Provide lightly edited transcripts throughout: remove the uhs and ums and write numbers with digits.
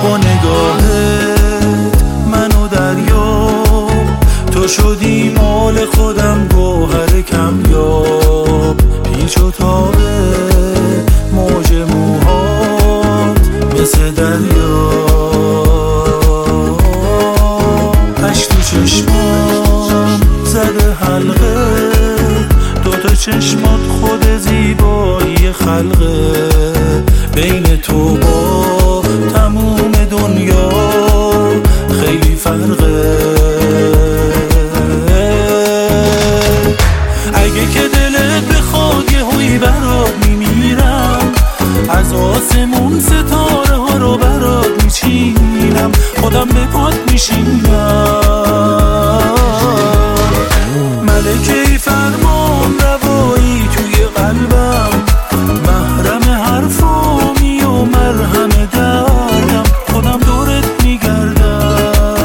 با نگاهت منو دریاب، تو شدی مال خودم گوهر کمیاب. پیچ و تاب موج موهات مثل دریا، اشک تو چشمام زده حلقه، دوتا چشمات خود زیبایی خلقه. بین تو با تموم دنیا خیلی فرقه. اگه که دلت بخواد یه هوی برات میمیرم، از آسمون ستاره ها رو برات میچینم، خودم به پات میشینم. ملکه فرمان روایی توی قلبم، محرم حرفامی و مرهم دردم، خودم دورت میگردم.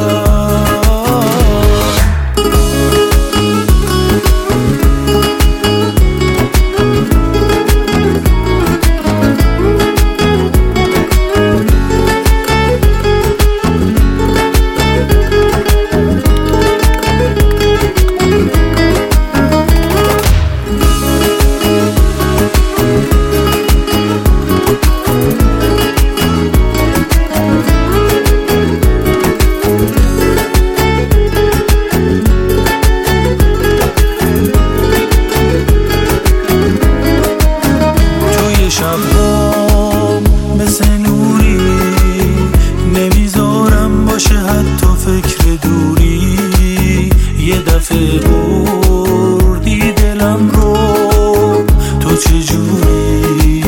شب‌ها مثل نوری نمیذارم باشه حتی فکر دوری. یه دفعه بردی دلم رو، تو چجوری؟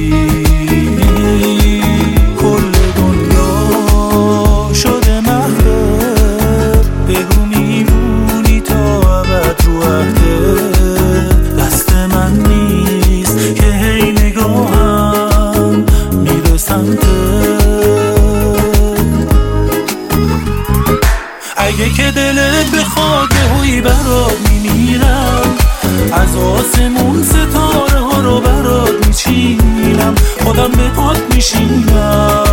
کل دنیا شده محرم، بگو میمونی تا ابد رو عهده. دست من نیست که هی نگاهم میره سمتت. اگه که دلت بخواد یه هوی برات میمیرم، از آسمون ستاره ها رو برات میچینم، خودم به پات میشینم.